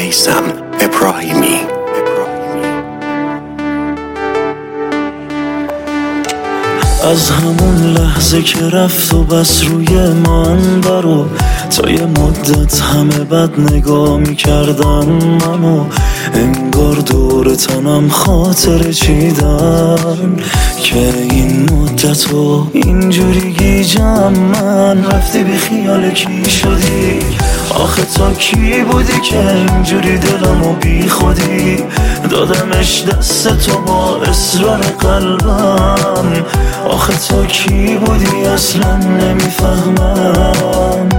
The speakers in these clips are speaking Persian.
میثم ابراهیمی. از همون لحظه که رفت و بس روی من برو، تا یه مدت همه بد نگاه میکردن منو، انگار دور تنم خاطر چیدن که این مدتو اینجوری گیجم من. رفتی بی خیال کی شدی؟ آخه تا کی بودی که اینجوری دلمو بی خودی دادمش دست تو با اصرار قلبم؟ آخه تا کی بودی اصلا نمیفهمم.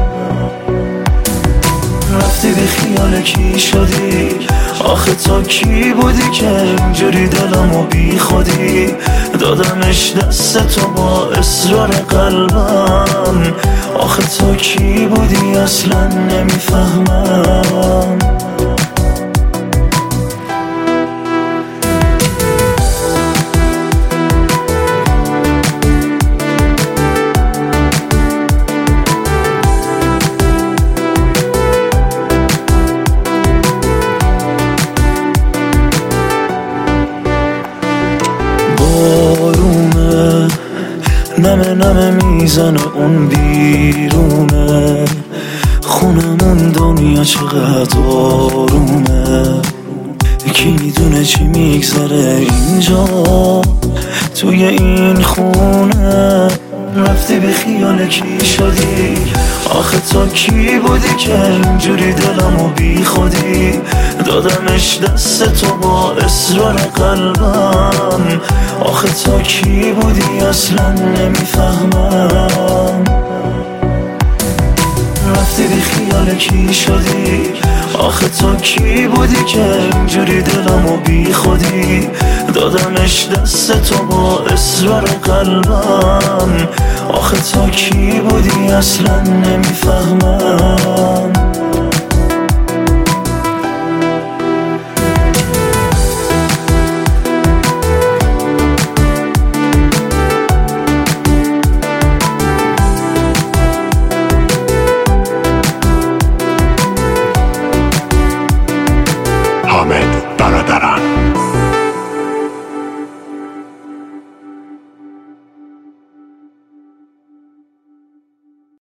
رفتی بی خیال کی شدی؟ آخه تا کی بودی که اینجوری دلمو بی خودی دادمش دست تو با اصرار قلبم؟ آخه تا کی بودی اصلا نمیفهمم. بارونه نمه نمه میزنه اون بیرونه، خونمون دنیا چقدر آرومه، کی میدونه چی میگذره اینجا توی این خونه. رفتی بی خیال کی شدی؟ آخه تا کی بودی که اینجوری دلمو بی خودی دادمش دست تو با اصرار قلبم؟ آخه تا کی بودی اصلا نمیفهمم. رفتی بی خیال کی شدی؟ آخه تا کی بودی که اینجوری دلمو بی خودی دادمش دست تو با اصرار قلبم؟ آخه تا کی بودی اصلا نمیفهمم.